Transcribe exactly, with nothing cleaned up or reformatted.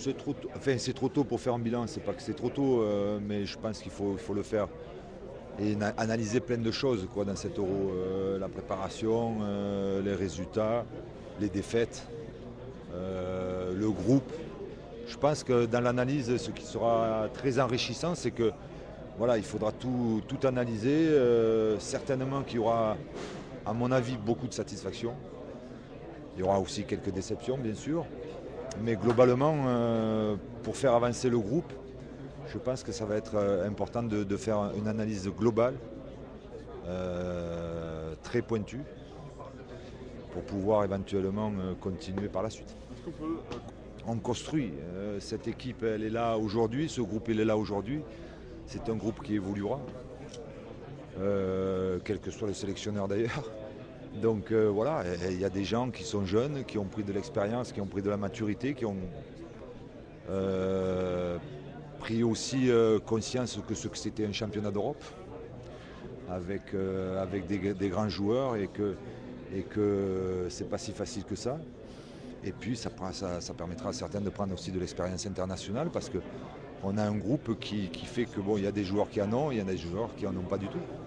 c'est trop, tôt- enfin, c'est trop tôt pour faire un bilan, c'est pas que c'est trop tôt, euh, mais je pense qu'il faut, il faut le faire. Et na- analyser plein de choses quoi, dans cet euro. Euh, la préparation, euh, les résultats, les défaites, euh, le groupe. Je pense que dans l'analyse, ce qui sera très enrichissant, c'est que voilà, il faudra tout, tout analyser. Euh, certainement qu'il y aura, à mon avis, beaucoup de satisfaction. Il y aura aussi quelques déceptions, bien sûr. Mais globalement, euh, pour faire avancer le groupe, je pense que ça va être euh, important de, de faire une analyse globale, euh, très pointue, pour pouvoir éventuellement euh, continuer par la suite. Est-ce qu'on peut euh, On construit. Euh, cette équipe, elle est là aujourd'hui, ce groupe, il est là aujourd'hui. C'est un groupe qui évoluera, euh, quels que soient les sélectionneurs d'ailleurs. Donc euh, voilà, il y a des gens qui sont jeunes, qui ont pris de l'expérience, qui ont pris de la maturité, qui ont euh, pris aussi euh, conscience que ce que c'était un championnat d'Europe avec, euh, avec des, des grands joueurs et que, et que c'est pas si facile que ça. Et puis ça, ça, ça permettra à certains de prendre aussi de l'expérience internationale parce qu'on a un groupe qui, qui fait que bon, il y a des joueurs qui en ont, il y en a des joueurs qui en ont pas du tout.